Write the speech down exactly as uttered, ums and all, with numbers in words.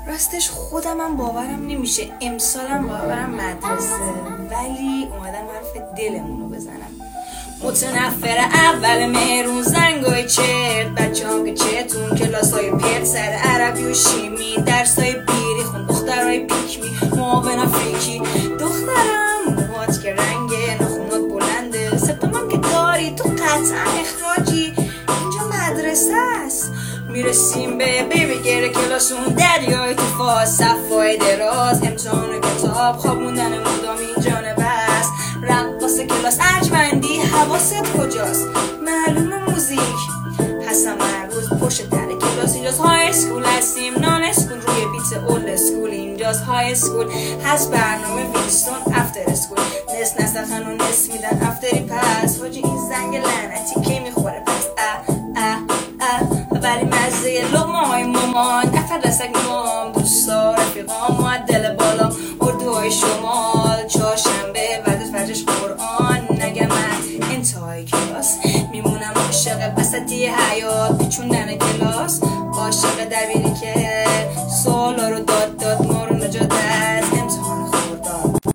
راستش خودم هم باورم نمیشه امسالم باورم مدرسه، ولی اومدم حرف دلمونو بزنم. متنفر اول مهرون زنگای چرت، بچه هم که چتون کلاسای پرت، سر عربی و شیمی درسای بیری خون، دخترای پیکمی معاون فیکی. دخترم موهات که رنگه، ناخونات بلنده، سپتامم که داری تو قطعا اخراجی. اینجا مدرسه است. میرسیم به بیبی گره کلاسون، دریای تو فاز، صفای دراز، امتحان و کتاب، خواب موندن مدام اینجا نبست. رقاص کلاس ارجمندی، حواست کجاست؟ معلومه موزیک حسن مرروز پشت در کلاس. اینجاست های اسکول هستیم، نان اسکول روی بیت اولد اسکول. اینجاست های اسکول هست برنامه ویلستون افتر اسکول. نس نسخن و نس میدن افتری پس. حاجی این زنگ لعنتی کی میخوره پس؟ اه اه اه ولی مزه لقمه های مامان، افر رسک مام، دوستا رفیقام، معدل بالا، اردوهای شمال، چهارشنبه ورزش فرجش قرآن. نگه من انتهای کلاس میمونم عاشق وسطی حیات، پیچوندن کلاس، عاشق دبیری که